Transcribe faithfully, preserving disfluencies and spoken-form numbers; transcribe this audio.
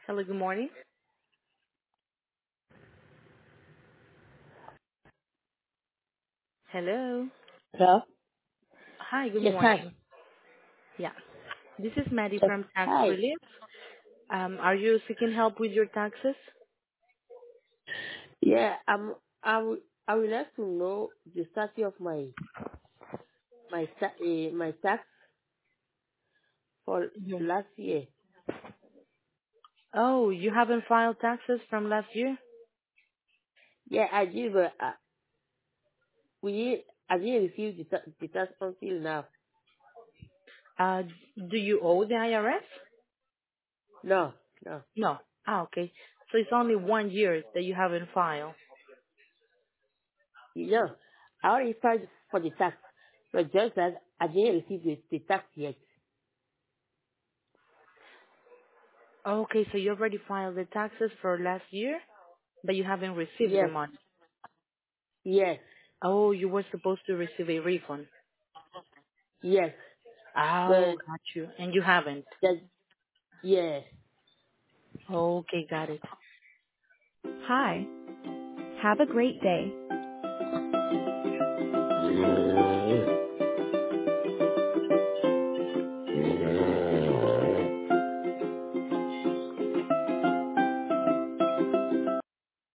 Hello, good morning. Hello. Hello? Hi, good Yes, hi. morning. Yeah, this is Maddie Yes, from Tax hi. Relief. Um, are you seeking help with your taxes? Yeah, um, I would, I would like to know the status of my my ta- uh, my tax for Mhm. last year. Oh, you haven't filed taxes from last year? Yeah, I did, but uh, we I didn't receive the, ta- the tax until now. Uh, do you owe the I R S? No, no, No. Ah, okay. So it's only one year that you haven't filed. you know, I already filed for the tax, but just that I didn't receive the, the tax yet. Okay, so you already filed the taxes for last year, but you haven't received the Yes, money. yes, Oh, you were supposed to receive a refund. yes, Oh, but got you. And you haven't. that yeah. Okay, got it. Hi. Have a great day.